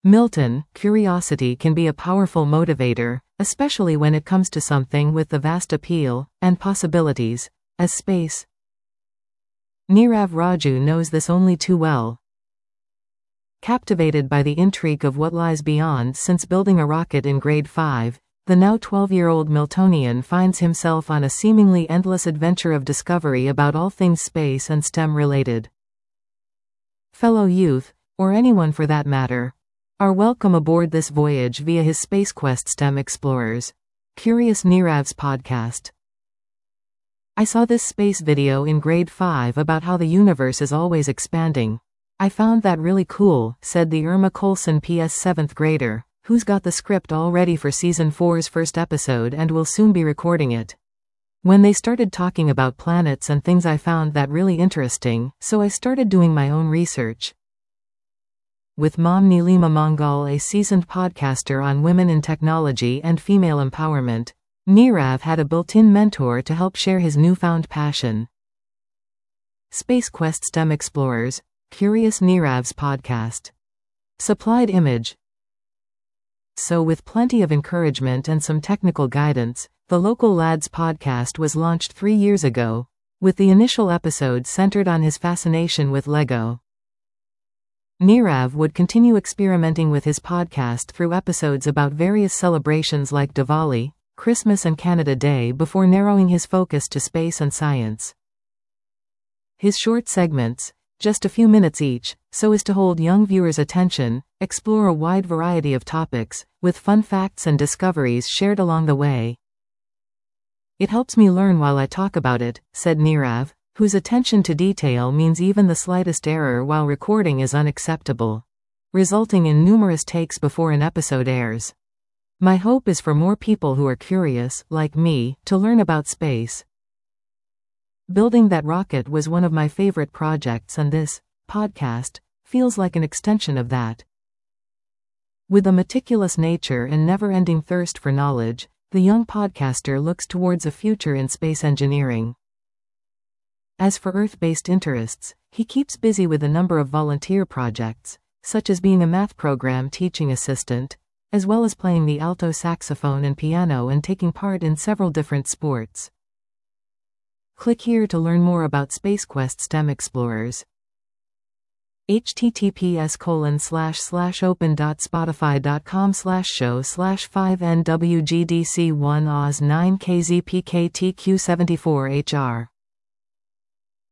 Milton, curiosity can be a powerful motivator, especially when it comes to something with the vast appeal and possibilities as space. Nirav Raju knows this only too well. Captivated by the intrigue of what lies beyond since building a rocket in grade 5, the now 12-year-old Miltonian finds himself on a seemingly endless adventure of discovery about all things space and STEM related. Fellow youth, or anyone for that matter, are welcome aboard this voyage via his SpaceQuest STEM Explorers. Curious Nirav's podcast. I saw this space video in grade 5 about how the universe is always expanding. I found that really cool, said the Irma Colson PS 7th grader, who's got the script all ready for Season 4's first episode and will soon be recording it. When they started talking about planets and things, I found that really interesting, so I started doing my own research. With Mom Nilima Mangal, a seasoned podcaster on women in technology and female empowerment, Nirav had a built-in mentor to help share his newfound passion. SpaceQuest STEM Explorers, Curious Nirav's podcast. Supplied image. So with plenty of encouragement and some technical guidance, the Local Lads podcast was launched 3 years ago, with the initial episode centered on his fascination with Lego. Nirav would continue experimenting with his podcast through episodes about various celebrations like Diwali, Christmas and Canada Day before narrowing his focus to space and science. His short segments, just a few minutes each, so as to hold young viewers' attention, explore a wide variety of topics, with fun facts and discoveries shared along the way. It helps me learn while I talk about it, said Nirav, whose attention to detail means even the slightest error while recording is unacceptable, resulting in numerous takes before an episode airs. My hope is for more people who are curious, like me, to learn about space. Building that rocket was one of my favorite projects, and this podcast feels like an extension of that. With a meticulous nature and never-ending thirst for knowledge, the young podcaster looks towards a future in space engineering. As for Earth-based interests, he keeps busy with a number of volunteer projects, such as being a math program teaching assistant, as well as playing the alto saxophone and piano and taking part in several different sports. Click here to learn more about SpaceQuest STEM Explorers. https://open.spotify.com/show/5nwgdc1oz9kzpktq74hr